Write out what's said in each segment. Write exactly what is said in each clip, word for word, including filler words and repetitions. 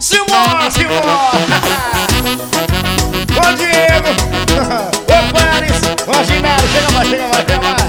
Simbora, simbora. Ô Diego, ô Paris, ô Ginaldo, chega mais, chega mais, chega mais.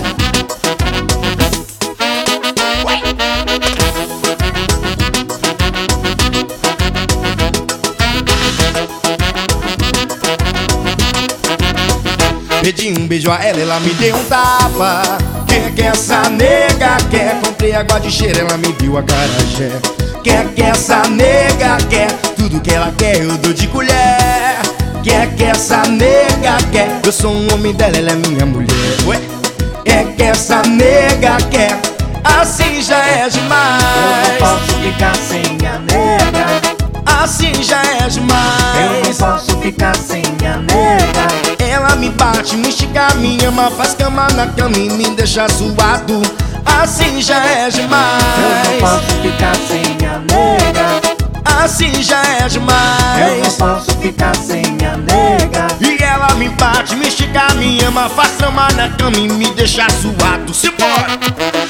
Pedi um beijo a ela, ela me deu um tapa. Quem é que essa nega quer? Comprei água de cheiro, ela me deu acarajé. Quem é que essa nega quer? Tudo que ela quer eu dou de colher. Quem é que essa nega quer? Eu sou um homem dela, ela é minha mulher. Ué? É que essa nega quer? Assim já é demais. Eu não posso ficar sem a nega. Assim já é demais. Eu não posso ficar sem a nega. Ela me bate, me estica, me ama, faz cama na cama e me deixa suado. Assim já é demais. Eu não posso ficar sem a nega. Assim já é Eu demais. não posso ficar sem a nega. E ela me bate, me estica, me ama, faz cama na cama e me deixa suado. Simbora!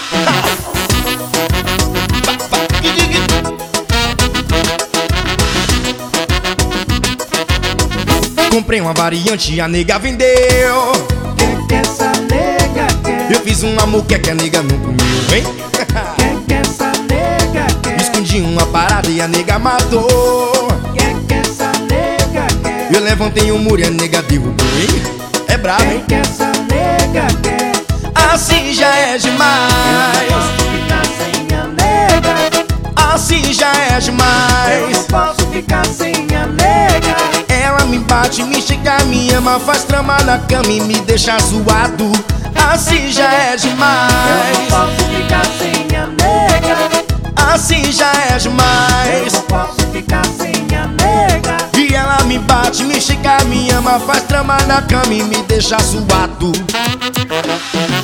Comprei uma variante, a nega vendeu. Que que essa nega quer? Eu fiz um amor que é que a nega não comeu, hein? Que que essa nega quer? Escondi uma parada e a nega matou. Que que essa nega quer? Eu levantei um muro e a nega derrubou, hein? É brabo, Que hein? que essa nega quer? Assim já é Eu demais. não posso ficar sem a nega. Assim já é Eu não demais. posso ficar sem a nega. Ela me bate, me estica, me ama, faz trama na cama e me deixa suado. Assim já é Eu não demais. posso ficar sem a nega. Assim já é Eu demais. não posso ficar sem a nega. E ela me bate, me estica, me ama, faz trama na cama e me deixa suado.